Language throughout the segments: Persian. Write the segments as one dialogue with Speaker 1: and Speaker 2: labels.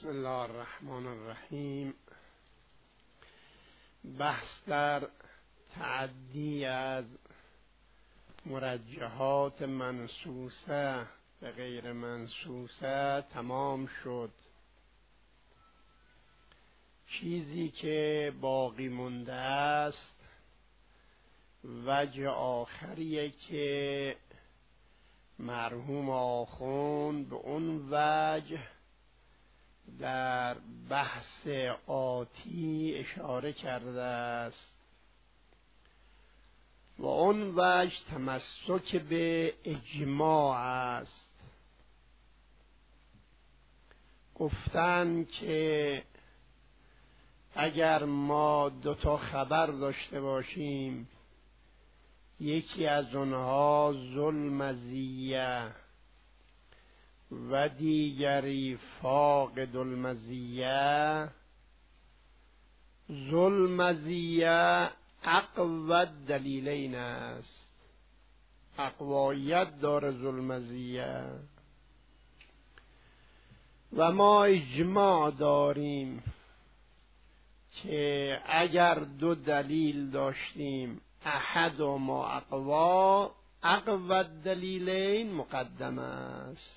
Speaker 1: بسم الله الرحمن الرحیم. بحث در تعدی از مرجحات منصوصه به غیر منصوصه تمام شد. چیزی که باقی مونده است وجه آخریه که مرحوم آخوند به اون وجه در بحث آتی اشاره کرده است و اون وجه تمسک به اجماع است. گفتن که اگر ما دوتا خبر داشته باشیم، یکی از اونها ذوالمزیه و دیگری فاقد المزیه، ذوالمزیه اقوی دلیلین است، اقوایت داره ذوالمزیه. و ما اجماع داریم که اگر دو دلیل داشتیم احد و ما اقوی دلیلین مقدم است.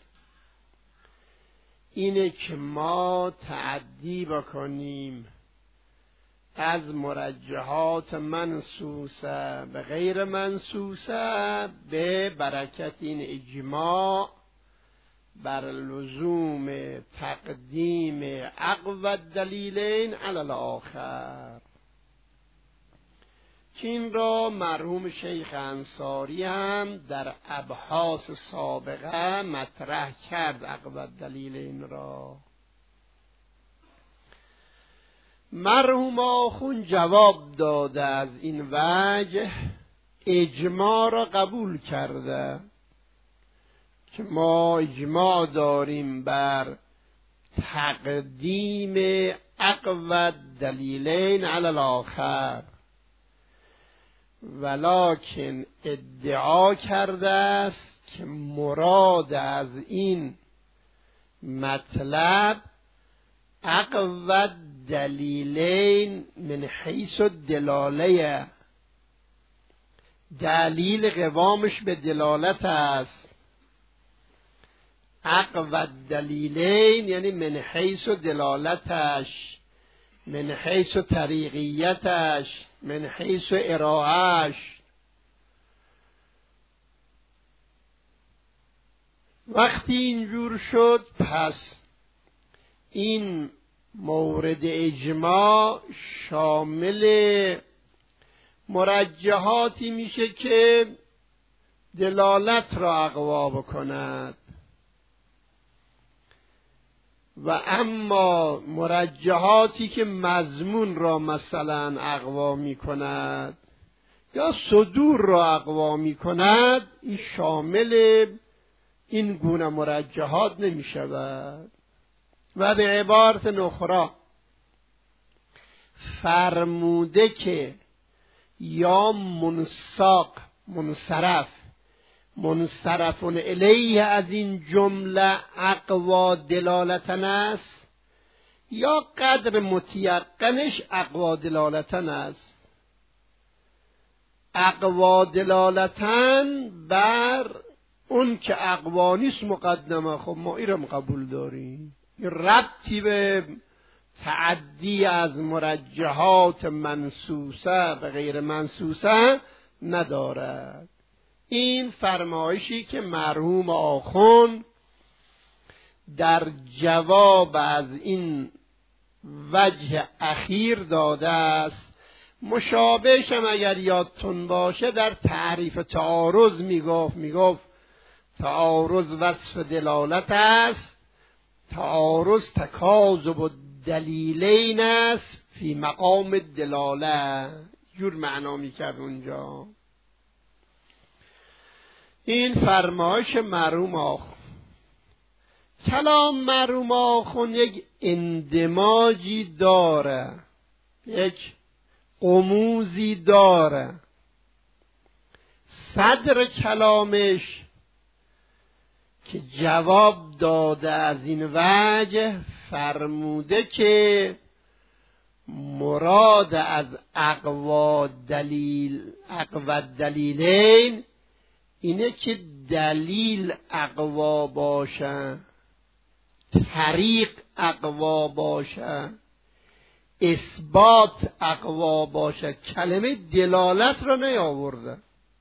Speaker 1: اینه که ما تعدی بکنیم از مرجحات منصوصه به غیر منصوصه به برکت این اجماع بر لزوم تقدیم اقوی دلیلین علی الاخر، که این را مرحوم شیخ انصاری هم در ابحاث سابقه مطرح کرد. اقوی دلیلین را مرحوم آخوند جواب داده، از این وجه اجماع را قبول کرده که ما اجماع داریم بر تقدیم اقوی دلیلین علی الاخر، ولکن ادعا کرده است که مراد از این مطلب اقوی دلیلین من حیث الدلاله، دلیل قوامش به دلالت است. اقوی دلیلین یعنی من حیث دلالتش، من حیث طریقیتش، من حیث ارائهش. وقتی اینجور شد پس این مورد اجماع شامل مرجحاتی میشه که دلالت را اقوا بکند، و اما مرجحاتی که مضمون را مثلا اقوا می کند یا صدور را اقوا می کند، این شامل این گونه مرجحات نمی شود. و به عبارت اخرى فرموده که یا منساق منصرفون الیه از این جمله اقوا دلالتن است، یا قدر متیقنش اقوا دلالتن است. اقوا دلالتن بر اون که اقوا نیست مقدمه. خب ما ایرم قبول داریم، ربطی به تعدی از مرجحات منصوصه به غیر منصوصه ندارد. این فرمایشی که مرحوم آخوند در جواب از این وجه اخیر داده است. مشابهش هم اگر یادتون باشه در تعریف تعارض میگفت تعارض وصف دلالت است، تعارض تکاذب الدلیلین است فی مقام دلاله، جور معنا میکرد اونجا. این فرمایش مرحوم آخوند. کلام مرحوم آخوند یک اندماجی داره، یک غموزی داره. صدر کلامش که جواب داده از این وجه فرموده که مراد از اقوا دلیلین اینه که دلیل اقوا باشه، طریق اقوا باشه، اثبات اقوا باشه. کلمه دلالت را نیاورده.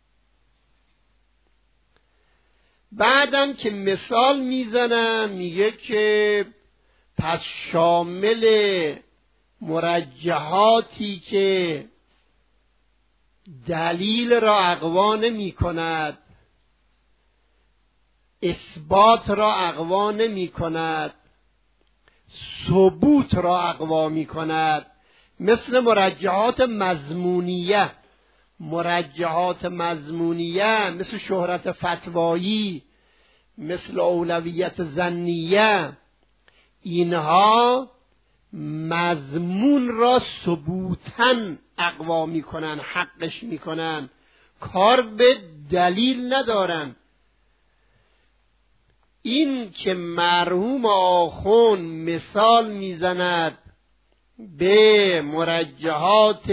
Speaker 1: بعدم که مثال میزنه میگه که پس شامل مرجحاتی که دلیل را اقوا نمی کند، اثبات را اقوا نمی کند، ثبوت را اقوا می کند، مثل مرجحات مضمونیه. مرجحات مضمونیه مثل شهرت فتوایی، مثل اولویت ظنیه، اینها مضمون را ثبوتاً اقوا میکنن، حقش میکنن، کار به دلیل ندارن. این که مرحوم آخوند مثال میزند به مرجحات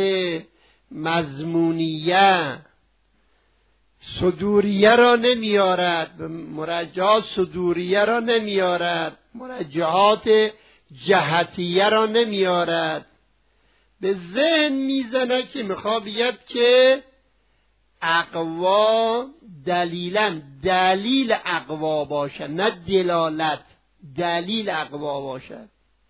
Speaker 1: مضمونیه، صدوریه را نمیارد، مرجحات صدوریه را نمیارد، مرجحات جهتیه را نمیارد، به ذهن میزنه که میخواد بگید که اقوا دلیلن، دلیل اقوا باشه، نه دلالت، دلیل اقوا باشه.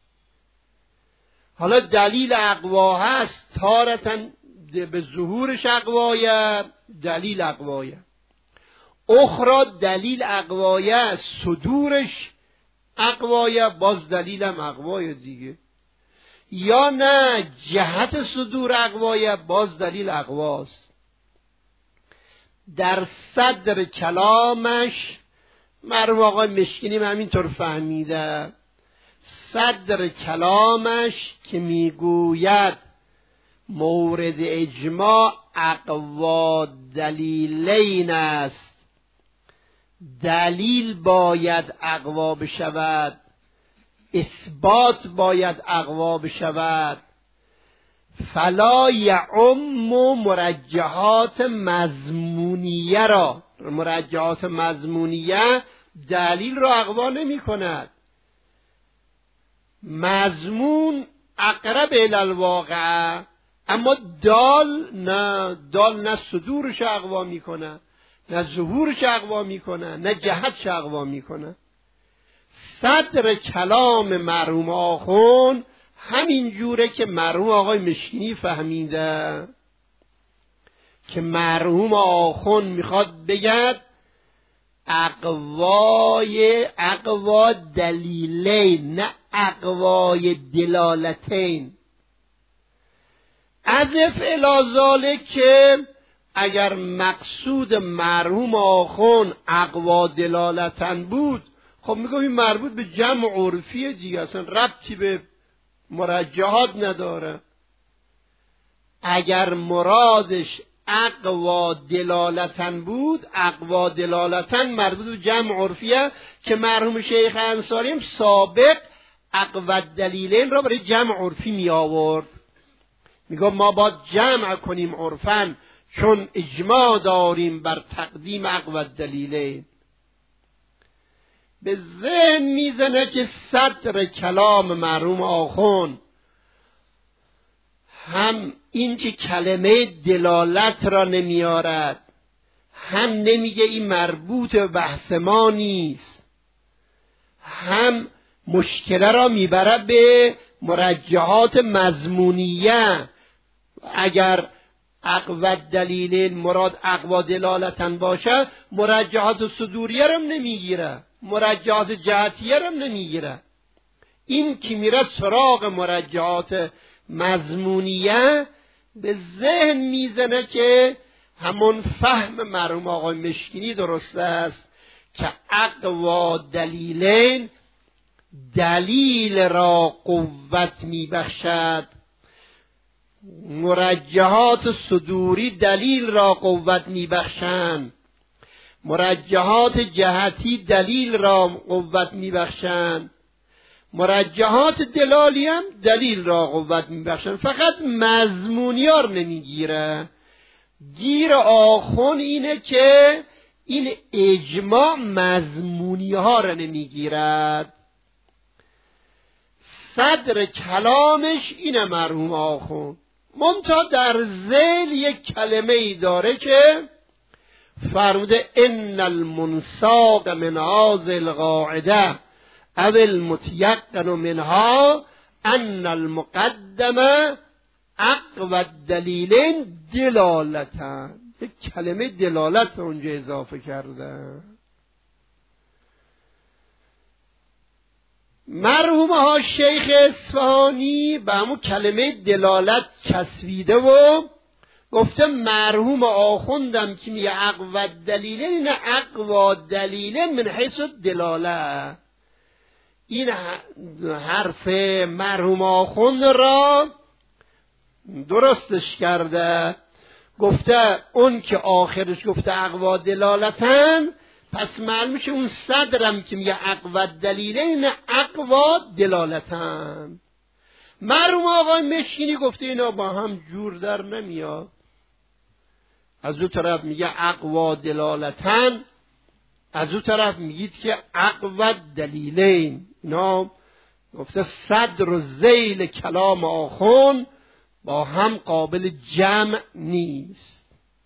Speaker 1: حالا دلیل اقوا هست، تارتاً به ظهورش اقوایه، دلیل اقوایه، اخرى دلیل اقوایه، صدورش اقوایه، باز دلیلم اقوایه دیگه. یا نه جهت صدور اقوایه، باز دلیل اقواست. در صدر کلامش مرحوم آقای مشکینی همینطور فهمیده. صدر کلامش که میگوید مورد اجماع اقوا دلیلین است، دلیل باید اقوا بشود، اثبات باید اقوا بشود، فلا یعم مرجحات مضمونیه را، مرجحات مضمونیه دلیل را اقوا نمی کند. مضمون اقرب الی الواقع، اما دال نه صدورش اقوا میکنه، نه ظهورش اقوا میکنه، نه جهتش اقوا میکنه. صدر کلام مرحوم آخوند همین جوره که مرحوم آقای مشکینی فهمیده که مرحوم آخوند میخواد بگد اقوا دلیلین، نه اقوای دلالتین. اضف الی ذالک که اگر مقصود مرحوم آخوند اقوا دلالتن بود، خب میگم این مربوط به جمع عرفیه دیگه، اصلا ربطی به مرجحات نداره. اگر مرادش اقوا دلالتن بود، اقوا دلالتن مربوط به جمع عرفیه که مرحوم شیخ انصاری هم سابق اقوا دلیلین را برای جمع عرفی می آورد. میگه ما باید جمع کنیم عرفن چون اجماع داریم بر تقدیم اقوا دلیلین. به ذهن میزنه که صدر کلام مرحوم آخوند هم این که کلمه دلالت را نمیارد، هم نمیگه این مربوط به بحث ما نیست، هم مشکله را میبره به مرجحات مضمونیه. اگر اقوا دلیلین مراد اقوا دلالتن باشه، مرجحات صدوریه را نمیگیره، مرجحات جهتیه را نمیگیره. این که میره سراغ مرجحات مضمونیه، به ذهن میزنه که همون فهم مرحوم آقای مشکینی درست است که اقوا دلیلین دلیل را قوت میبخشد، مرجحات صدوری دلیل را قوت میبخشند. مرجحات جهتی دلیل را قوت میبخشند، مرجحات دلالی هم دلیل را قوت میبخشند، فقط مضمونیار نمیگیره. گیر آخون اینه که این اجماع مضمونی ها را نمیگیرد. صدر کلامش اینه مرحوم آخون، منتها در ذیل یک کلمه ای داره که فرموده ان المنساق من هذه القاعده او المتيقن منها ان المقدمه اقوى الدلیلین دلالتا. یک کلمه دلالت اونجا اضافه کرده. مرحوم ها شیخ اصفهانی به همون کلمه دلالت چسبیده و گفته مرحوم آخوندم که میگه اقوى دلیلین، این اقوى دلیلین من حیث دلاله. این حرف مرحوم آخوند را درستش کرده، گفته اون که آخرش گفته اقوى دلالتن، پس معلوم میشه اون صدرم که میگه اقوى دلیلین اقوى دلالتن. مرحوم آقای مشکینی گفته اینا با هم جور در نمیاد. از اون طرف میگه اقوى دلالتن، از اون طرف میگید که اقوى دلیلین. اینا گفته صدر و ذیل کلام آخون با هم قابل جمع نیست.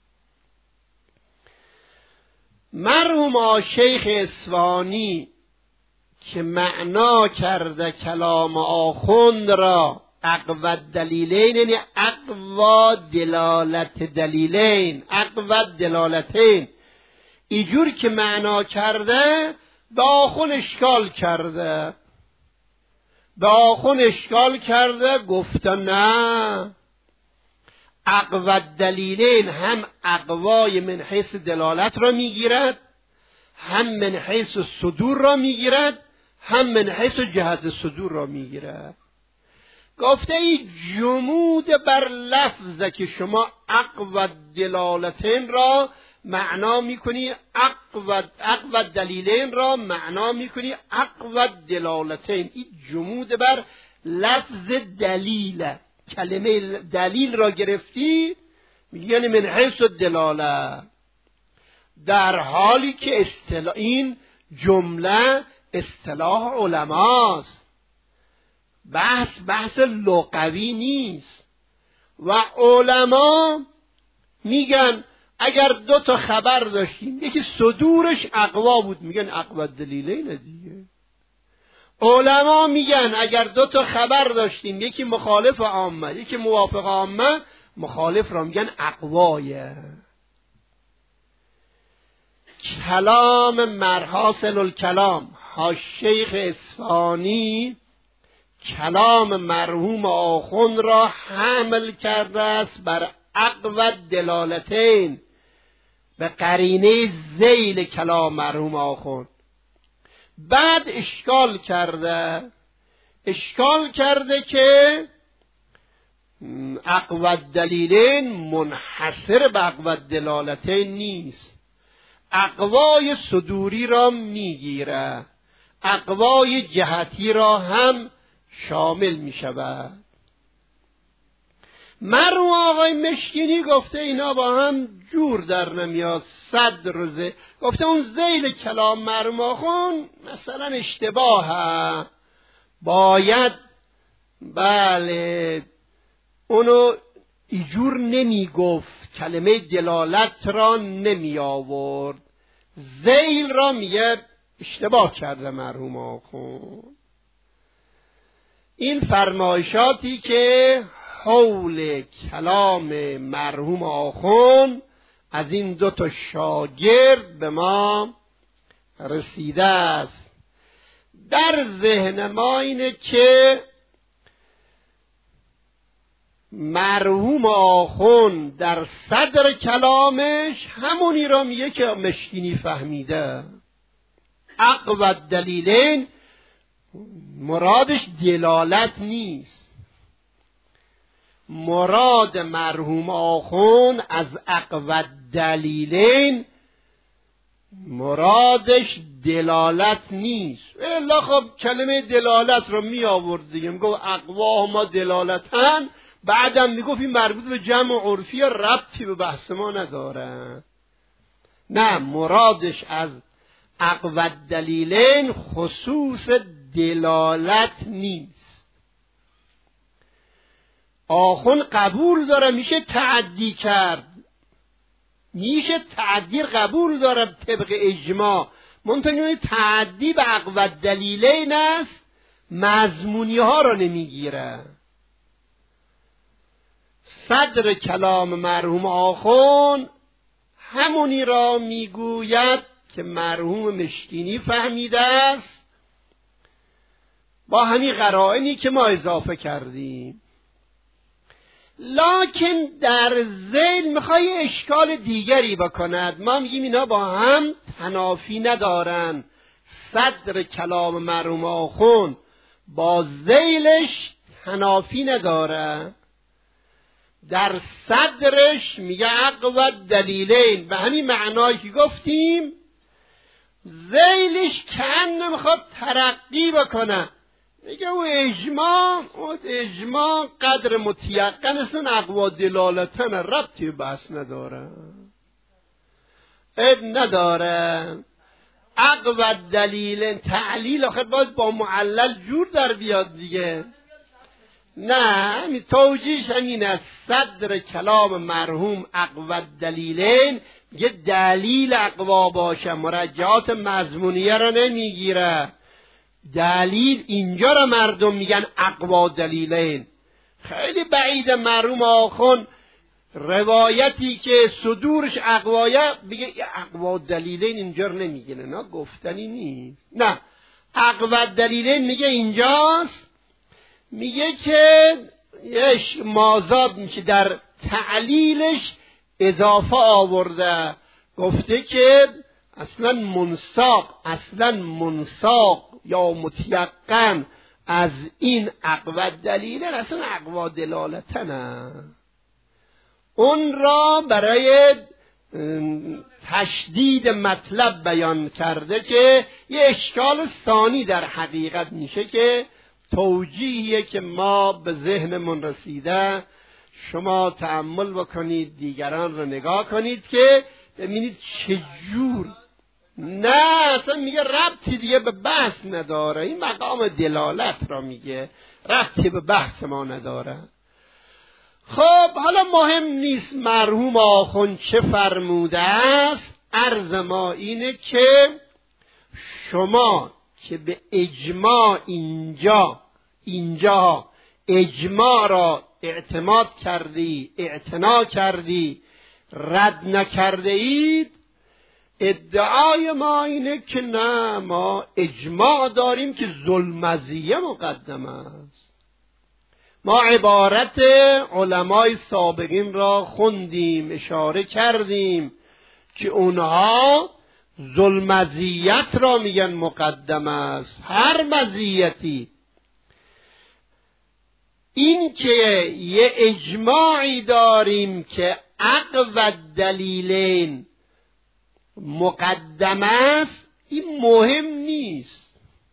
Speaker 1: مرحوم شیخ اصفهانی که معنا کرده کلام آخوند را اقوى دلیلین، یعنی اقوى دلالت دلیلین، اقوى دلالتین، اینجور که معنا کرده به آخون اشکال کرده. به آخون اشکال کرده، گفته نه، اقوى دلیلین هم اقوای من حیث دلالت را میگیرد، هم من حیث صدور را میگیرد، هم من حیث جهت صدور را میگیرد. گفته ای جمود بر لفظه که شما اقوى دلالتین را معنا میکنی، اقوى دلیلین را معنا میکنی اقوى دلالتین. این جمود بر لفظ دلیله. کلمه دلیل را گرفتی میگی یعنی من حیث دلاله، در حالی که این جمله اصطلاح علماست، بحث لغوی نیست. و علما میگن اگر دو تا خبر داشتیم یکی صدورش اقوا بود میگن اقوى دلیلین دیگه. علما میگن اگر دو تا خبر داشتیم یکی مخالف عامه یکی موافق عامه، مخالف را میگن اقوایه. کلام مرحاصل الکلام شیخ اصفهانی کلام مرحوم آخوند را حمل کرده است بر اقوى دلالتین، به قرینه ذیل کلام مرحوم آخوند. بعد اشکال کرده که اقوى دلیلین منحصر به اقوى دلالتین نیست، اقوای صدوری را میگیره، اقوای جهتی را هم شامل می شود. مرحوم آقای مشکینی گفته اینا با هم جور در نمیاد. صدر و ذیل، گفته اون ذیل کلام مرحوم آخوند مثلا اشتباهه، باید بله اونو ایجور نمی گفت، کلمه دلالت را نمی آورد، ذیل را میگه اشتباه کرده مرحوم آخوند. این فرمایشاتی که حول کلام مرحوم آخوند از این دو تا شاگرد به ما رسیده است. در ذهن ما اینه که مرحوم آخوند در صدر کلامش همونی را میگه که مشکینی فهمیده. اقوى دلیلین مرادش دلالت نیست، مراد مرحوم آخوند از اقوى دلیلین مرادش دلالت نیست. الا خب کلمه دلالت رو می آورد دیگه، می گفت اقواهما دلالتن، بعدم می گفت این مربوط به جمع عرفی ربطی به بحث ما نداره. نه، مرادش از اقوى الدلیلین خصوص دلالت نیست. آخون قبول داره میشه تعدی کرد، میشه تعدی قبول داره طبق اجماع، منتها تعدی به اقوى الدلیلین است، مضمونی ها را نمیگیره. صدر کلام مرحوم آخون همونی را میگوید که مرحوم مشکینی فهمیده است، با همین قرائنی که ما اضافه کردیم. لکن در ذیل میخوای اشکال دیگری بکند. ما میگیم اینا با هم تنافی ندارن. صدر کلام مرحوم آخون با ذیلش تنافی نداره. در صدرش میگه اقوى الدلیلین به همین معنایی که گفتیم، ذیلش کأنه میخواد ترقی بکنه، میگه او اجماع قدر متیقن اصلا اقوى دلالتن ربطی بحث نداره، نداره. اقوى الدلیلین تعلیل آخر باز با معلل جور در بیاد دیگه. نه، همین توجیهش همین است. صدر کلام مرحوم اقوى الدلیلین یه دلیل اقوا باشه، مرجعات مضمونیه را نمیگیره. دلیل اینجا را مردم میگن اقوى دلیلین. خیلی بعید مرحوم آخون روایتی که صدورش اقوایه بگه اقوى دلیلین اینجا را نمیگه، نه گفتنی نیست. نه، اقوى دلیلین میگه اینجاست، میگه که یش مازاد میشه در تعلیلش اضافه آورده، گفته که اصلا منساق یا متیقن از این اقوى دلیل اصلا اقوى دلالتنه. اون را برای تشدید مطلب بیان کرده که یه اشکال ثانی در حقیقت میشه که توجیهیه که ما به ذهنمون رسیده. شما تأمل بکنید، دیگران رو نگاه کنید که ببینید چجور. نه، اصلا میگه ربطی دیگه به بحث نداره، این مقام دلالت را میگه، ربطی به بحث ما نداره. خب حالا مهم نیست مرحوم آخون چه فرموده است. عرض ما اینه که شما که به اجماع اینجا اجماع را اعتماد کردی، اعتنا کردی، رد نکرده اید، ادعای ما اینه که نه، ما اجماع داریم که ذوالمزیه مقدم است. ما عبارت علمای سابقین را خوندیم، اشاره کردیم که اونها ذوالمزیت را میگن مقدم است. هر مزیتی، این که یه اجماعی داریم که اقوى الدلیلین مقدم است، این مهم نیست.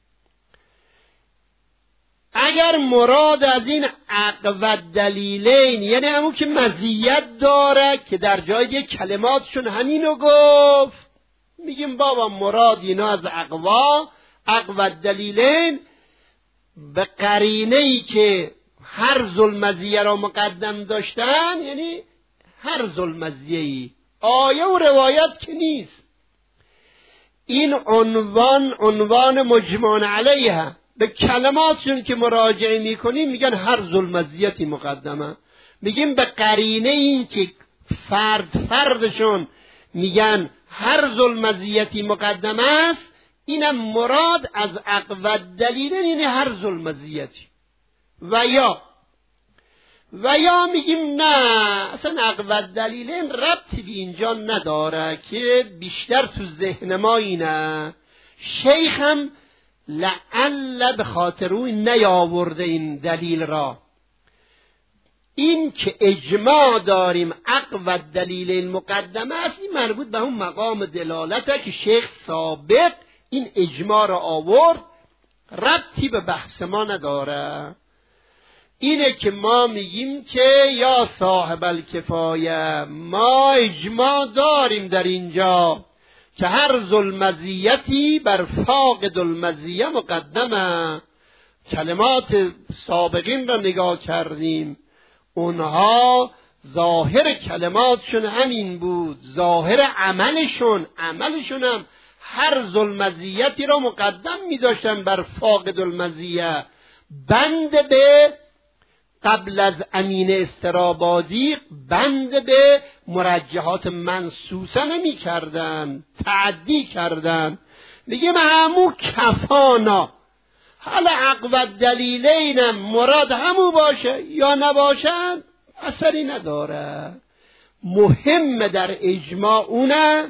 Speaker 1: اگر مراد از این اقوى الدلیلین یعنی همون که مزیت داره که در جای دیگه کلماتشون همینو گفت، میگیم بابا مراد اینا از اقوى الدلیلین به قرینه‌ای که هر ذوالمزیه را مقدم داشتن، یعنی هر ذوالمزیه‌ای، آیه و روایت که نیست. این عنوان مجمع علیه، به کلماتشون که مراجعه میکنیم میگن هر ذوالمزیتی مقدمه. میگیم به قرینه این که فردشون میگن هر ذوالمزیتی مقدم است، اینم مراد از اقوى الدلیلین یعنی هر ذوالمزیتی. و یا میگیم نه، اصلا اقوى الدلیلین ربطی به اینجا نداره، که بیشتر تو ذهن ما اینه. شیخ هم لعل به خاطر او نیاورده این دلیل را. این که اجماع داریم اقوى دلیل المقدمه است، این مربوط به اون مقام دلالته که شیخ سابق این اجماع را آورد، ربطی به بحث ما نداره. اینه که ما میگیم که یا صاحب الکفایه، ما اجماع داریم در اینجا که هر ذوالمزیتی بر فاقد المزیه مقدمه. کلمات سابقین را نگاه کردیم، اونها ظاهر کلماتشون همین بود، ظاهر عملشون هم هر ذوالمزیتی را مقدم می‌داشتن بر فاقد المزیه. بند به قبل از امین استرابادی بند به مرجحات منصوصه نمی کردن، تعدی کردن. میگه همو کفانا، حالا اقوى دلیلینم مراد همو باشه یا نباشن اثری نداره. مهم در اجماع اونه.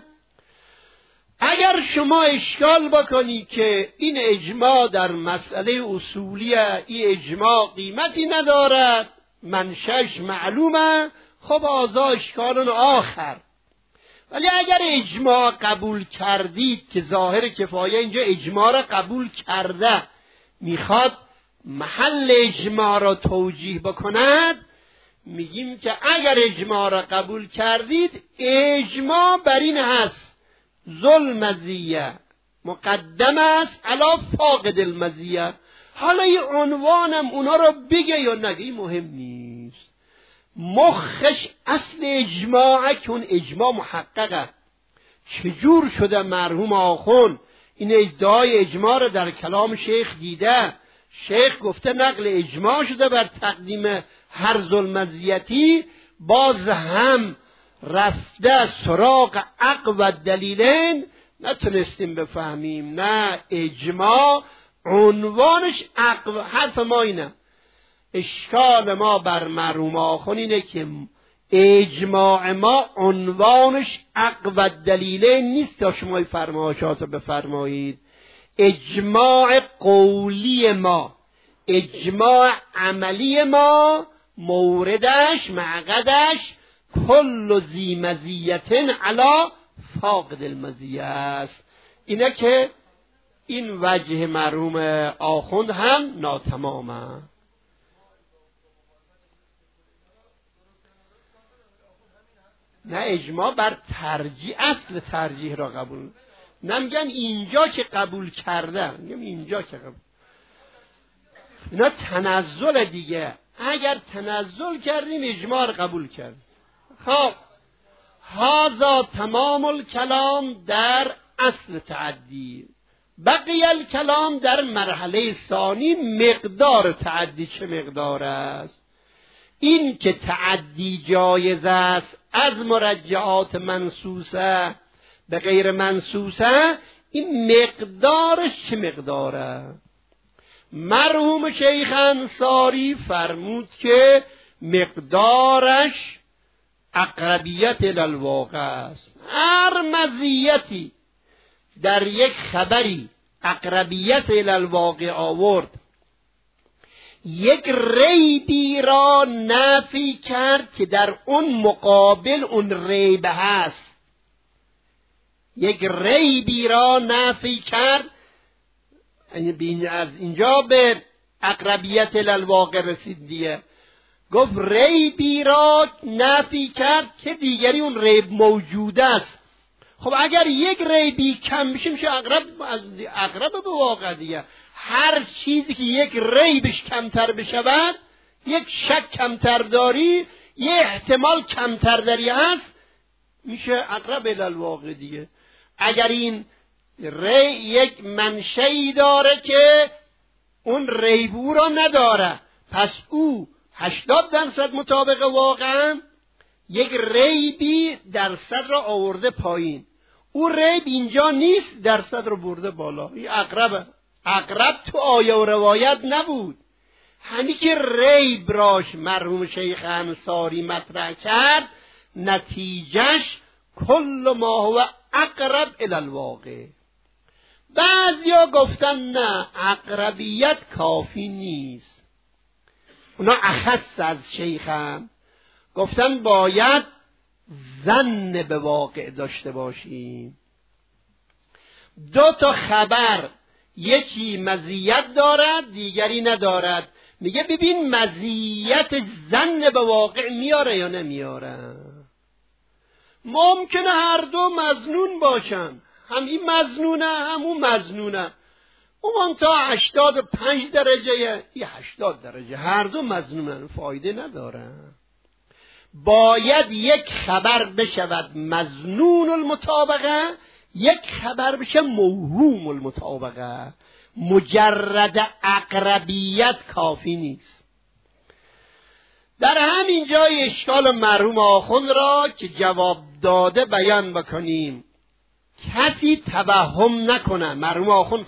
Speaker 1: اگر شما اشکال بکنی که این اجماع در مسئله اصولیه، این اجماع قیمتی ندارد، منشأش معلومه، خب آزا اشکال آخر. ولی اگر اجماع قبول کردید که ظاهر کفایه اینجا اجماع را قبول کرده، میخواد محل اجماع را توجیه بکند، میگیم که اگر اجماع را قبول کردید اجماع بر این هست ذوالمزیه مقدم است علی فاقد المزیه. حالا این عنوانم اونا را بگه یا نگه مهم نیست، مخش اصل اجماعه که اون اجماع محققه. چجور شده مرحوم آخوند این ادعای اجماع را در کلام شیخ دیده؟ شیخ گفته نقل اجماع شده بر تقدیم هر ذوالمزیتی، باز هم رفته سراغ اقوى دلیلین، نتونستیم بفهمیم. نه، اجماع عنوانش حرف ما اینه. اشکال ما بر مرحوم آخوند اینه که اجماع ما عنوانش اقوى دلیلین نیست تا شما فرمایشات رو بفرمایید. اجماع قولی ما، اجماع عملی ما، موردش معقدش کل ذی مزیتن علی فاقد المزیه است. اینه که این وجه مرحوم آخوند هم ناتمامه. نه، اجماع بر ترجیح، اصل ترجیح را قبول نمیگن اینجا که قبول کرده، میگم اینجا که قبول. اینا تنزل دیگه. اگر تنزل کردیم اجماع را قبول کرد. خب هذا تمام الکلام در اصل تعدی. بقیه الکلام در مرحله ثانی مقدار تعدی چه مقدار است. این که تعدی جایز است از مرجعات منصوصه به غیر منصوصه، این مقدارش چه مقداره؟ مرحوم شیخ انصاری فرمود که مقدارش اقربیت الالواقع است. هر مزیتی در یک خبری اقربیت الالواقع آورد، یک ریبی را نفی کرد که در اون مقابل اون ریب هست، یک ریبی را نفی کرد. از اینجا به اقربیت الالواقع رسید دیگه. گفت ریبی را نفی کرد که دیگری اون ریب موجود است. خب اگر یک ریبی کم بشه میشه اقرب به واقع دیگه. هر چیزی که یک ریبش کمتر بشود، یک شک کمتر داری، یک احتمال کمتر داری هست، میشه اقرب الالواقع دیگه. اگر این ری یک منشئی داره که اون ریب او را نداره، پس او 80% مطابق واقعا، یک ریبی درصد را آورده پایین، او ریب اینجا نیست، درصد را برده بالا. این اقربه. اقرب تو آیه و روایت نبود. همین که ریب راش مرحوم شیخ انصاری مطرح کرد، نتیجهش کل ما هو اقرب الی الواقع. بعضیا گفتن نه، اقربیت کافی نیست. اونا اخص از شیخن، گفتن باید ظن به واقع داشته باشیم. 2 خبر، یکی مزیت دارد دیگری ندارد. میگه ببین مزیت ظن به واقع میاره یا نمیاره. ممکنه هر دو مظنون باشن، هم این مظنونه هم اون مظنونه، اون تا 85 درجه این 80 درجه، هر دو مظنونن، فایده نداره. باید یک خبر بشود مظنون المطابقه، یک خبر بشه موهوم المطابقه. مجرد اقربیت کافی نیست. در همین جای اشکال مرحوم آخوند را که جواب داده بیان بکنیم. کسی توهم نکنه، مرحوم آخوند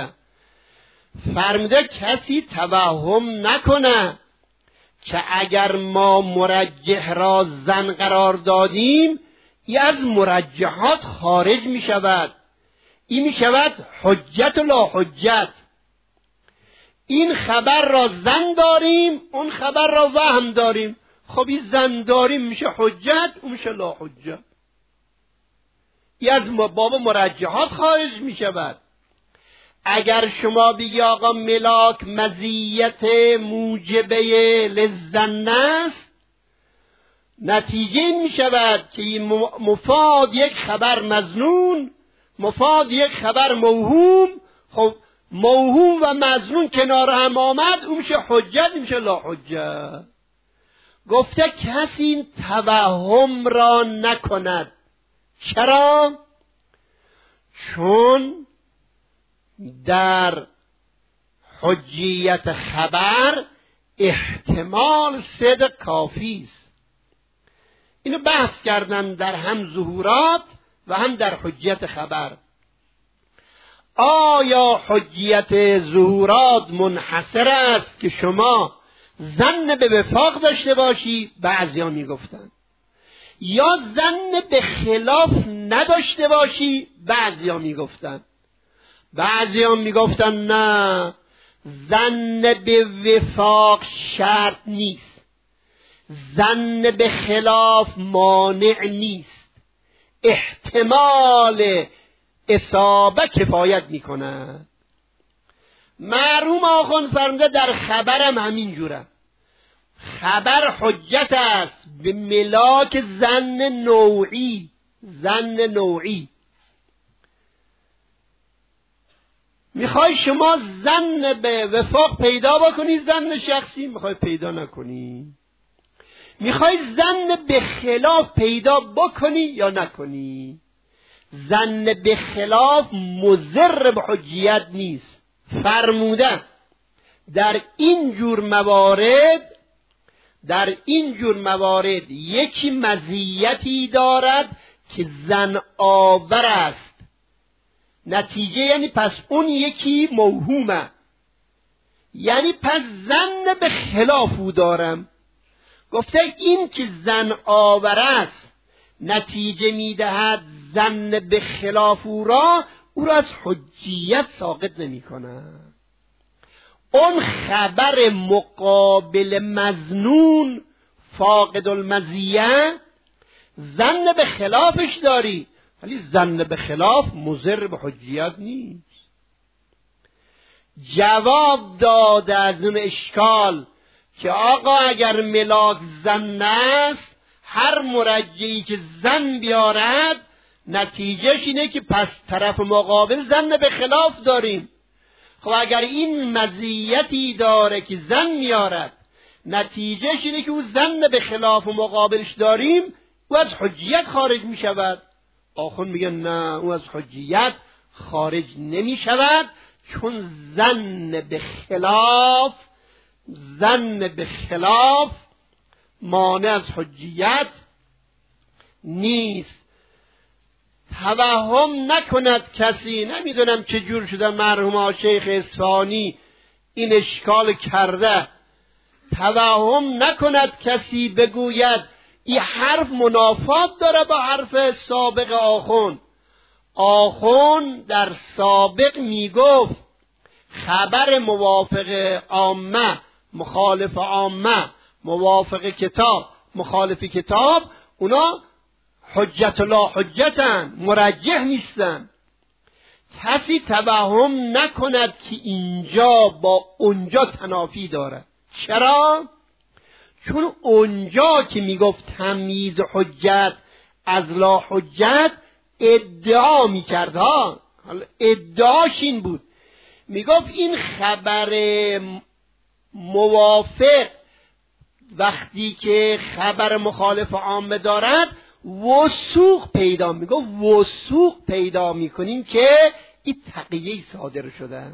Speaker 1: فرموده کسی توهم نکنه که اگر ما مرجح را ظن قرار دادیم این از مرجحات خارج می شود، این می شود حجت و لا حجت. این خبر را ظن داریم، اون خبر را وهم داریم. خب این ظن داریم میشه حجت، اون میشه لا حجت. این از باب مرجحات خارج می شود. اگر شما بگی آقا ملاک مزیت موجبه للظن است، نتیجه این می شود که این مفاد یک خبر مظنون، مفاد یک خبر موهوم. خب موهوم و مظنون کنار هم آمد، اون میشه حجت، این میشه لا حجت. گفته کسی این توهم را نکند. چرا؟ چون در حجیت خبر احتمال صدق کافی است. اینو بحث کردم در هم ظهورات و هم در حجیت خبر. آیا حجیت ظهورات منحصر است که شما ظن به وفاق داشته باشی؟ بعضیا میگفتن. یا ظن به خلاف نداشته باشی؟ بعضیا میگفتن. بعضیا میگفتن نه، ظن به وفاق شرط نیست، ظن به خلاف مانع نیست، احتمال اصابه کفایت میکنه. مرحوم آخوند فرموده در خبرم همین جوره. خبر حجت است به ملاک ظن نوعی. ظن نوعی میخوای شما ظن به وفاق پیدا بکنی، ظن شخصی میخوای پیدا نکنی. میخوای ظن به خلاف پیدا بکنی یا نکنی. ظن به خلاف مضر به حجیت نیست. فرموده در این جور موارد یکی مزیتی دارد که ظن آور است. نتیجه یعنی پس اون یکی موهومه، یعنی پس ظن به خلاف او دارم. گفته این که ظن آور است نتیجه میدهد ظن به خلاف او را از حجیت ساقط نمی کنه. اون خبر مقابل مظنون فاقد المزیه ظن به خلافش داری، ولی ظن به خلاف مضر به حجیت نیست. جواب داده از اون اشکال که آقا اگر ملاک ظن است، هر مرجعی که ظن بیارد نتیجهش اینه که پس طرف مقابل ظن به خلاف داریم. خب اگر این مزیتی داره که ظن میارد، نتیجهش اینه که او ظن به خلاف و مقابلش داریم، او از حجیت خارج می شود. آخوند میگن نه، او از حجیت خارج نمی شود، چون ظن به خلاف مانع از حجیت نیست. توهم نکند کسی، نمیدونم چه جور شده مرحوم شیخ اصفهانی این اشکال کرده، توهم نکند کسی بگوید این حرف منافات داره با حرف سابق آخوند. آخوند در سابق میگفت خبر موافق عامه مخالف عامه، موافق کتاب، مخالف کتاب، اونا حجت لا حجتن، مرجح نیستن. کسی توهم نکند که اینجا با اونجا تنافی داره. چرا؟ چون اونجا که میگفت تمییز حجت از لا حجت ادعا میکرد ها. حالا ادعاش این بود، میگفت این خبر موافق وقتی که خبر مخالف عامه دارد وثوق پیدا، میگفت وثوق پیدا میکنیم که این تقیه صادر شده.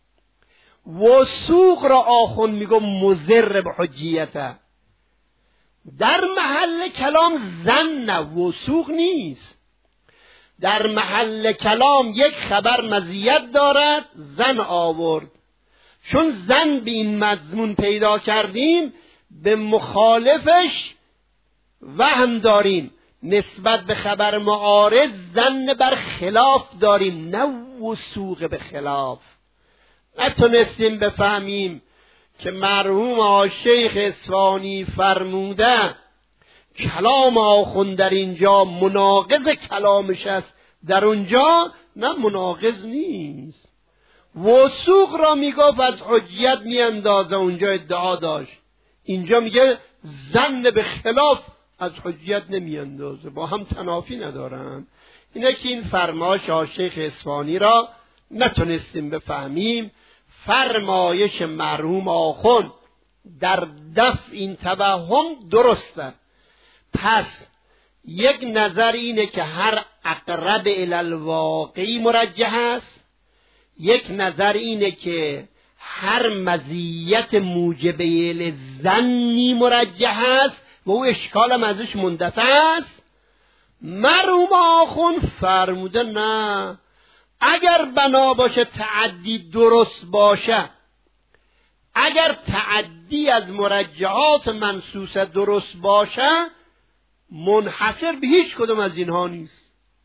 Speaker 1: وثوق را آخوند میگفت مضر به حجیته. در محل کلام زن وثوق نیست. در محل کلام یک خبر مزیت دارد، زن آورد. چون زن به این مضمون پیدا کردیم به مخالفش وهم داریم، نسبت به خبر معارض زن بر خلاف داریم، نه وثوق به خلاف. نتونستیم بفهمیم که مرحوم شیخ اصفهانی فرموده کلام آخوند در اینجا مناقض کلامش است، در اونجا نه مناقض نیست. وثوق را میگفت از حجیت میاندازه، اونجا ادعا داشت، اینجا میگه زن به خلاف از حجیت نمیاندازه، با هم تنافی ندارن. اینه که این فرمایش شیخ اصفهانی را نتونستیم بفهمیم. فرمایش مرحوم آخوند در دفع این توهم درسته. پس یک نظر اینه که هر اقرب الی الواقعی مرجح است، یک نظر اینه که هر مزیت موجبه للظنی مرجح است و او اشکالم ازش مندفع است. مرحوم آخوند فرموده نه، اگر بنا باشه تعدی درست باشه، اگر تعدی از مرجحات منصوصه درست باشه، منحصر به هیچ کدوم از اینها نیست.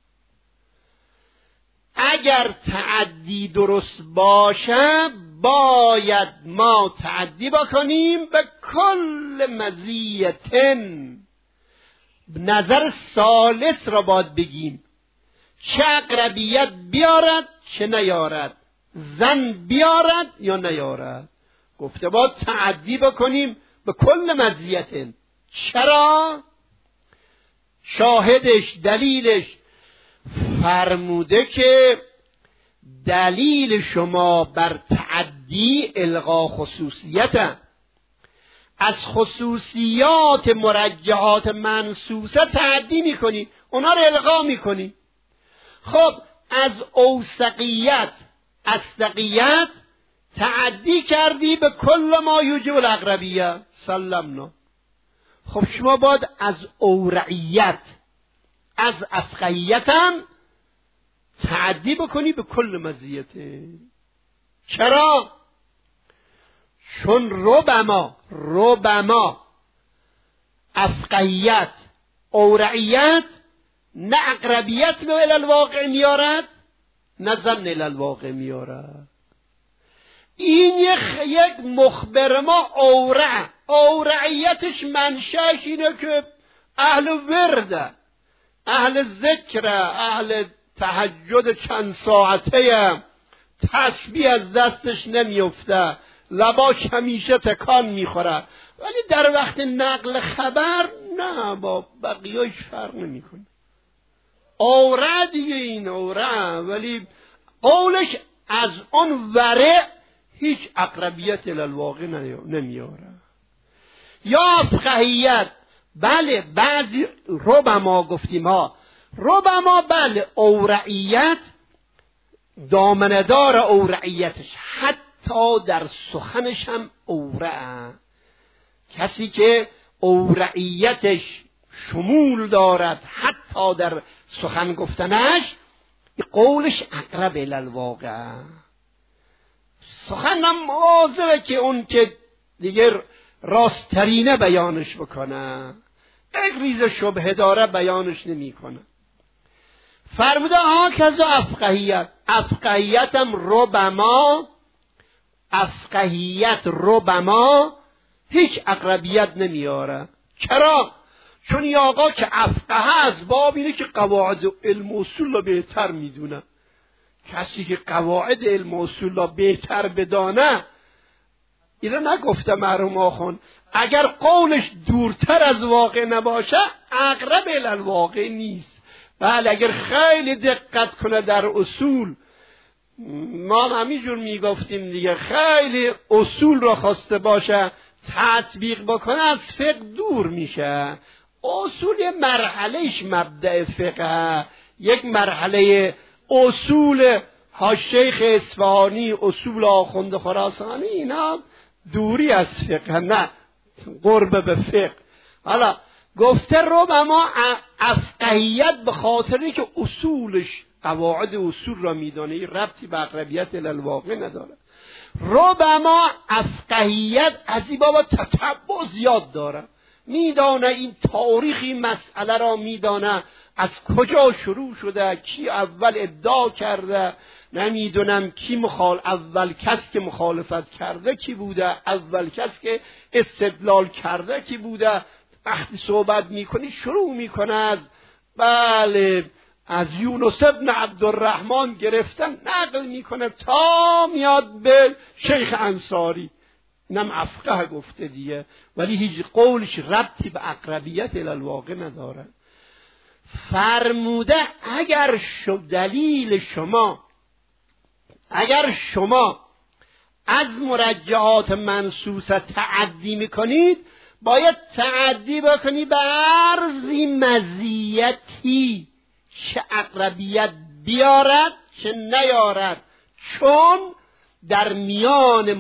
Speaker 1: اگر تعدی درست باشه باید ما تعدی بکنیم به کل مزیتن. نظر ثالث را باید بگیم، چه اقربیت بیارد چه نیارد، زن بیارد یا نیارد. گفته باید تعدی بکنیم به کل مزیتن. چرا؟ شاهدش، دلیلش فرموده که دلیل شما بر تعدی الغا خصوصیت، از خصوصیات مرجحات منصوصه تعدی میکنی، اونا رو الغا میکنی. خب از اوثقیت، اصدقیت تعدی کردی به کل ما یوجب الاقربیه، سلمنا. خب شما باید از اورعیت، از افقهیت هم تعدی بکنی به کل مزیته. چرا؟ چون ربما افقهیت، اورعیت نه اقربیت به الواقع میارد نه زن الواقع میارد. این یک مخبر ما اورعیتش منشأش اینه که اهل ورده، اهل ذکره، اهل تهجد چند ساعته، تسبیح از دستش نمیفته، لباش همیشه تکان میخوره، ولی در وقت نقل خبر نه، با بقیهش فرق نمیکنه. اوره دیگه، این اوره، ولی قولش از اون ورع هیچ اقربیت الالواقع نمیاره. یا افقهیت، بله بعضی ربما گفتیم ها، ربما بله اورعیت دامندار اورعیتش، حتی در سخنش هم اورع، کسی که اورعیتش شمول دارد حتی در سخن گفتنش، قولش اقرب الالواقع. سخن هم مواظبه که اون که دیگر راسترینه بیانش بکنه، یک ریز شبهه داره بیانش نمی کنه. فرموده کذا افقهیت، افقهیت هم ربما هیچ اقربیت نمیاره. چرا؟ چون این آقا که افقه از باب اینه که قواعد علم اصول را بهتر میدونه. کسی که قواعد علم اصول را بهتر بدانه، اینو نگفته مرحوم آخوند، اگر قولش دورتر از واقع نباشه اقرب الی الواقع نیست. بله اگر خیلی دقت کنه در اصول، ما همینجور میگفتیم دیگه، خیلی اصول را خواسته باشه تطبیق بکنه از فقه دور میشه. اصول یه مرحلهش مبدأ فقه، یک مرحله اصول ها شیخ اصفهانی، اصول آخوند خراسانی، اینا دوری از فقه، نه قرب به فقه. حالا گفته ربما افقهیت به خاطری که اصولش قواعد اصول را میدانه، این ربطی به اقربیت الالواقع نداره. ربما افقهیت از این بابا تتبع زیاد داره، میدانه این تاریخی مسئله را میدانه، از کجا شروع شده، کی اول ادعا کرده، نمیدونم کی اول کس که مخالفت کرده کی بوده، اول کس که استدلال کرده کی بوده. وقتی صحبت میکنی شروع میکنه از بله از یونس ابن عبدالرحمن گرفتن نقل میکنه تا میاد به شیخ انصاری. اینم افقه گفته دیگه، ولی هیچ قولش ربطی به اقربیت الالواقع نداره. فرموده اگر شما از مرجحات منصوصه تعدی میکنید، باید تعدی بکنی به عرضی مزیتی چه اقربیت بیارد چه نیارد، چون در میان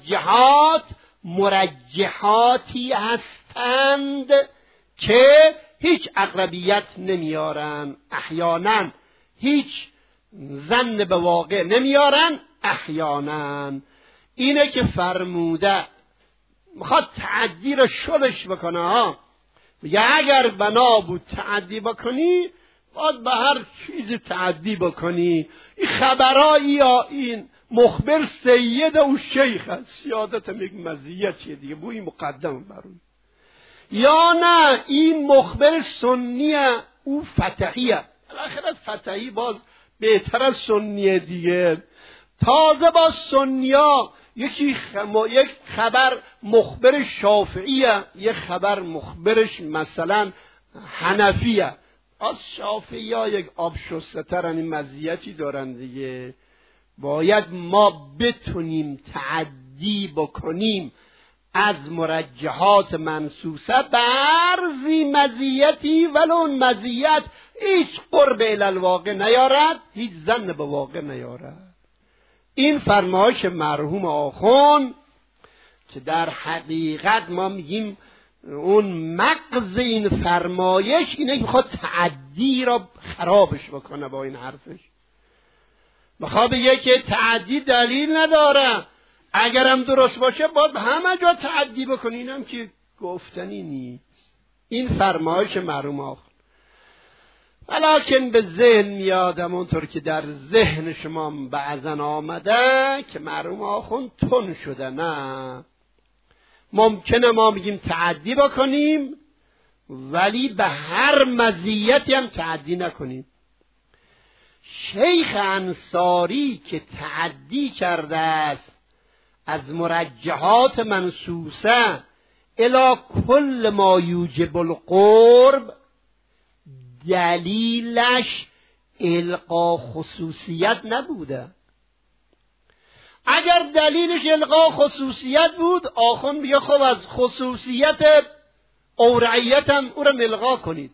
Speaker 1: مرجحاتی هستند که هیچ اقربیت نمیارن، احیانا هیچ ظن به واقع نمیارن، احیانا. اینه که فرموده میخواد تعدی رو شلش بکنه ها، میگه اگر بنا بود تعدی بکنی باید به هر چیز تعدی بکنی. این خبرایی یا این مخبر سید او شیخ هست، سیادت هم یک مزیت چیه دیگه، بو این مقدم برون، یا نه این مخبر سنیه او فتحیه. بالاخره فتحی باز بهتر از سنیه دیگه. تازه با سنیا یک خبر مخبر شافعیه، یک خبر مخبرش مثلا حنفیه. از شافعی ها یک آب شسته ترن، این مزیتی دارن دیگه. باید ما بتونیم تعدی بکنیم از مرجحات منصوصه به عرضی مزیتی، ولو اون مزیت هیچ قرب الالواقع نیارد، هیچ ظن به واقع نیارد. این فرمایش مرحوم آخوند که در حقیقت ما میگیم اون مغز این فرمایش اینه که میخواد تعدی را خرابش بکنه با این حرفش. میخواد بگه که تعدی دلیل نداره، اگرم درست باشه باید همه جا تعدی بکنی، اینم که گفتنی نیست. این فرمایش مرحوم آخوند. ولیکن به ذهن میادم اونطور که در ذهن شما بعضن آمده که مرحوم آخوند تون شده. نه، ممکنه ما بگیم تعدی بکنیم ولی به هر مزیتی هم تعدی نکنیم. شیخ انصاری که تعدی کرده است از مرجحات منصوصه الی کل ما یوجب القرب، دلیلش القا خصوصیت نبوده. اگر دلیلش القا خصوصیت بود، آخوند بگه خب از خصوصیت اورعیت هم او را ملغا کنید،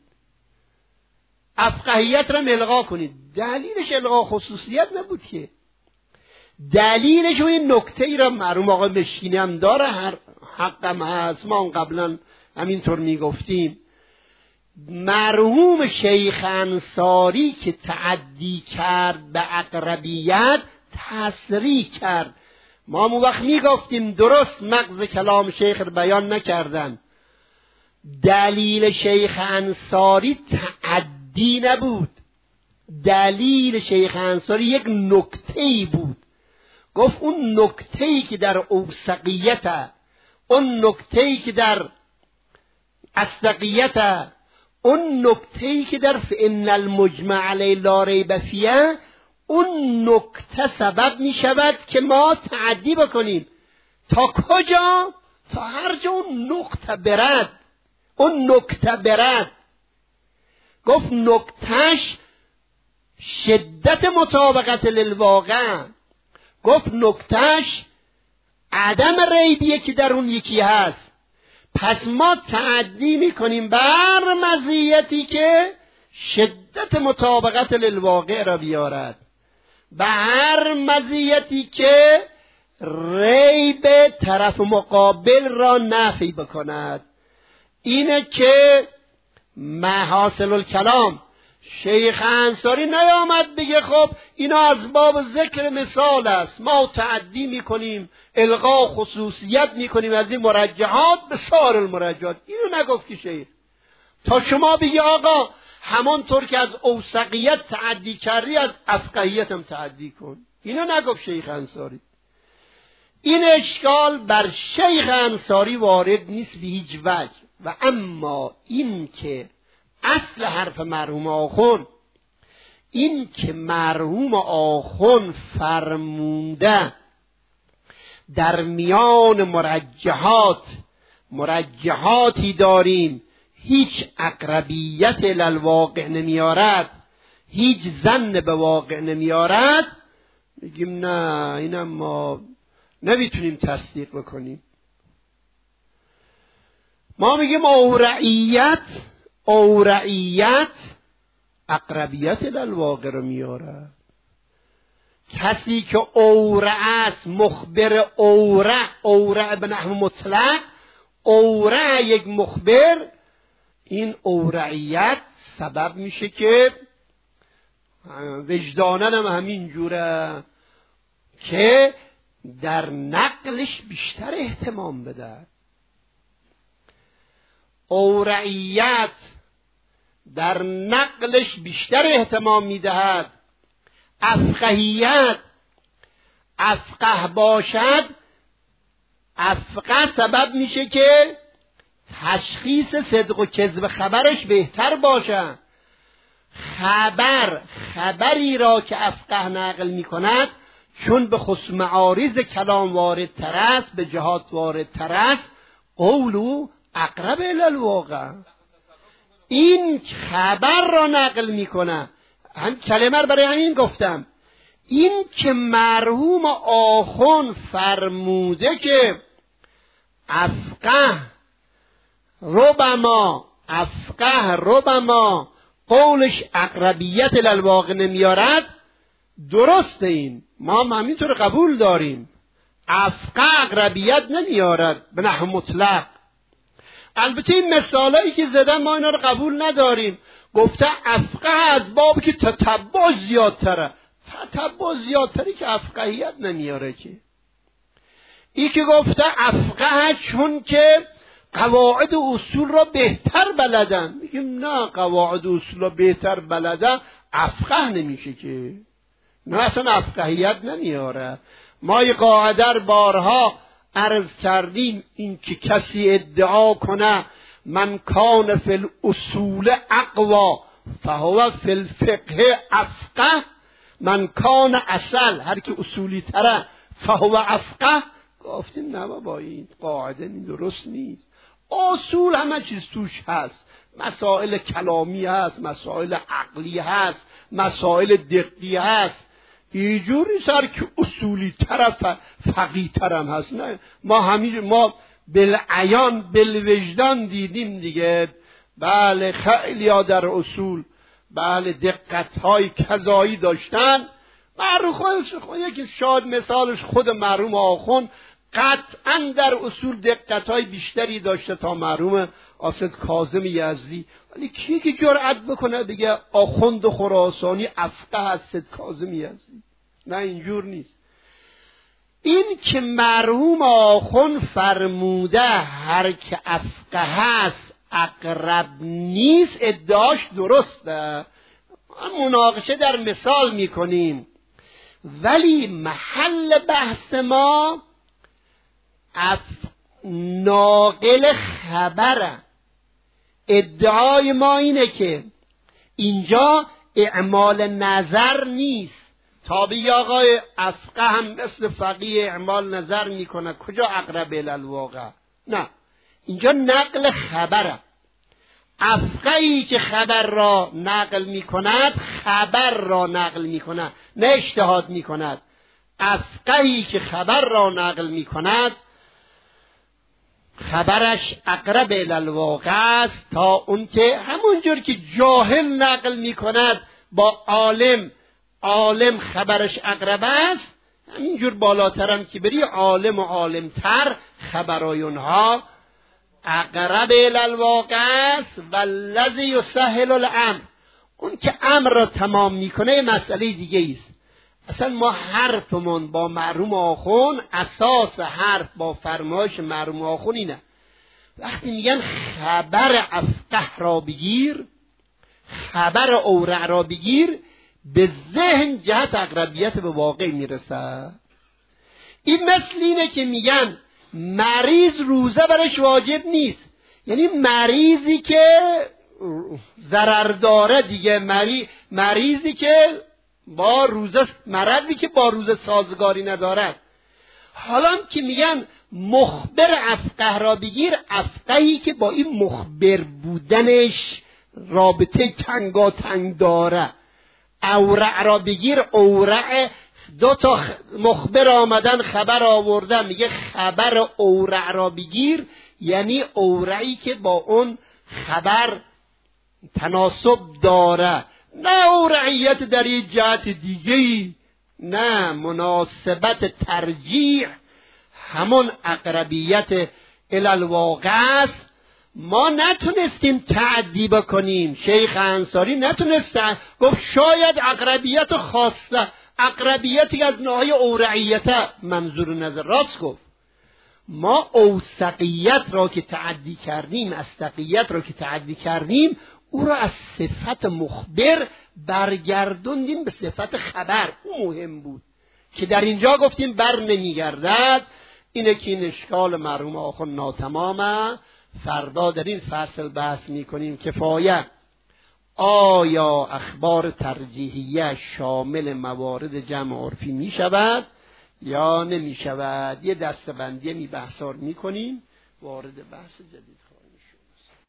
Speaker 1: افقهیت را ملغا کنید. دلیلش القا خصوصیت نبود که، دلیلش این نکته ای را مرحوم آقا مشکینی هم داره، هر حقم هست، ما قبلا همینطور میگفتیم. مرحوم شیخ انصاری که تعدی کرد به اقربیت تصریح کرد. ما اون وقت میگفتیم درست مغز کلام شیخ رو بیان نکردن. دلیل شیخ انصاری تعدی نبود، دلیل شیخ انصاری یک نکته‌ای بود. گفت اون نکته‌ای که در اوثقیت اون نکته‌ای که در اصدقیت، اون نکته‌ای که در فإن المجمع علیه لا ریب فیه، اون نکته سبب می شود که ما تعدی بکنیم. تا کجا؟ تا هر جا اون نکته برد. اون نکته برد. گفت نکتهش شدت مطابقت للواقع، گفت نکتهش عدم ریبیه که در اون یکی هست. پس ما تعدی میکنیم بر مزیتی که شدت مطابقت للواقع را بیارد، به هر مزیتی که ریب طرف مقابل را نفی بکند. اینه که محاصل الکلام شیخ انصاری نیامد بگه خب اینا از باب ذکر مثال است، ما تعدی میکنیم، الغا خصوصیت میکنیم از این مرجحات به سایر المرجحات. اینو نگفت که شیخ. تا شما بگی آقا همانطور که از اوثقیت تعدی کردی از افقهیت هم تعدی کن، اینو نگفت شیخ انصاری. این اشکال بر شیخ انصاری وارد نیست به هیچ وجه. و اما این که اصل حرف مرحوم آخوند، این که مرحوم آخوند فرمونده در میان مرجحاتی داریم هیچ اقربیت للواقع نمیارد، هیچ ظن به واقع نمیارد، میگیم نه اینم ما نمیتونیم تصدیق بکنیم. ما میگیم اورعیت اقربیت للواقع رو میاره. کسی که اورع است، مخبر اورع به نحو مطلق، اورع یک مخبر، این اورعیت سبب میشه که وجدانن هم همین جوره که در نقلش بیشتر اهتمام بده. اورعیت در نقلش بیشتر اهتمام میدهد. افقهیت، افقه باشد، افقه سبب میشه که تشخیص صدق و کذب خبرش بهتر باشه. خبری را که افقه نقل میکند چون به خصوص معارض کلام وارد تر است، به جهات وارد تر است، قولو اقرب الی الواقع. این خبر را نقل میکنه. هم کلمه رو برای همین گفتم. این که مرحوم آخوند فرموده که افقه ربما قولش اقربیت للواقع نمیارد، درسته. این ما هم همینطور قبول داریم. افقه اقربیت نمیارد به نحو مطلق. البته این مثالایی که زدن ما اینا رو قبول نداریم. گفته افقه از باب که تتبع زیادتره. تتبع زیادتری که افقهیت نمیاره که. ای که گفته افقه چون که قواعد و اصول را بهتر بلدن. میگیم نه، قواعد و اصول را بهتر بلدن افقه نمیشه که. نه، اصلا افقهیت نمیاره. ما یه قاعده بارها عرض کردیم، این که کسی ادعا کنه من کان فی الاصول اقوا فهو فی الفقه افقه، من کان اصل هر که اصولی تره فهو افقه. گفتیم نه بابا، این قاعده درست نیست. اصول همه چیز توش هست، مسائل کلامی هست، مسائل عقلی هست، مسائل دقیقی هست. اینجوری سر که اصولی طرف فقیه ترم هست. نه، ما بالعیان بالوجدان دیدیم دیگه. بله خیلی ها در اصول بله دقت های کذایی داشتن. یکی شاید مثالش خود مرحوم آخوند قطعا در اصول دقت های بیشتری داشته تا مرحوم آسد کاظم یزدی. ولی کی که جرأت بکنه دیگه آخوند خراسانی افقه هست سید کاظم یزدی؟ نه، اینجور نیست. این که مرحوم آخوند فرموده هر که افقه هست اقرب نیست، ادعاش درسته. مناقشه در مثال میکنیم، ولی محل بحث ما ناقل خبره. ادعای ما اینه که اینجا اعمال نظر نیست. تابعی آقای افقه هم مثل فقیه اعمال نظر میکنه، کجا اقرب الالواقع؟ نه، اینجا نقل خبره. افقهی که خبر را نقل میکند خبر را نقل میکند، نه اجتهاد میکند. افقهی که خبر را نقل میکند خبرش اقرب الالواقع است، تا اون که همونجور که جاهل نقل میکند با عالم خبرش اقرب است، همینجور بالاترم که بری عالم و عالمتر خبرای اونها اقرب الالواقع است. والذی یسهل الامر، اون که امر را تمام میکنه مسئله دیگه است. اصلا ما حرفمون با مرحوم آخون، اساس حرف با فرمایش مرحوم آخون اینه، وقتی میگن خبر افقه را بگیر، خبر اورع را بگیر، به ذهن جهت اقربیت به واقع میرسه. این مثل اینه که میگن مریض روزه برش واجب نیست، یعنی مریضی که ضرر داره دیگه، مریضی که با روزه، مرضی که با روزه سازگاری ندارد. حالا که میگن مخبر افقه را بگیر، افقهی که با این مخبر بودنش رابطه تنگاتنگ داره. اورع را بگیر، اورع دو تا مخبر آمدن خبر آوردن، میگه خبر اورع را بگیر، یعنی اورعی که با اون خبر تناسب داره، نه اورعیت در یه جهت دیگه‌ای، نه، مناسبت ترجیح همون اقربیت الالواقع است. ما نتونستیم تعدی بکنیم، شیخ انصاری نتونست، گفت شاید اقربیت خاصه، اقربیتی از ناحیه اورعیت منظور نظر، راست گفت. ما اوثقیت را که تعدی کردیم، استقیت را که تعدی کردیم، او را از صفت مخبر برگردوندیم به صفت خبر. او مهم بود که در اینجا گفتیم بر نمیگردد. اینه که این اشکال مرحوم آخوند ناتمامه. فردا در این فصل بحث میکنیم کفایه آیا اخبار ترجیحیه شامل موارد جمع عرفی میشود یا نمیشود. یه دستبندی بحثار میکنیم، وارد بحث جدید.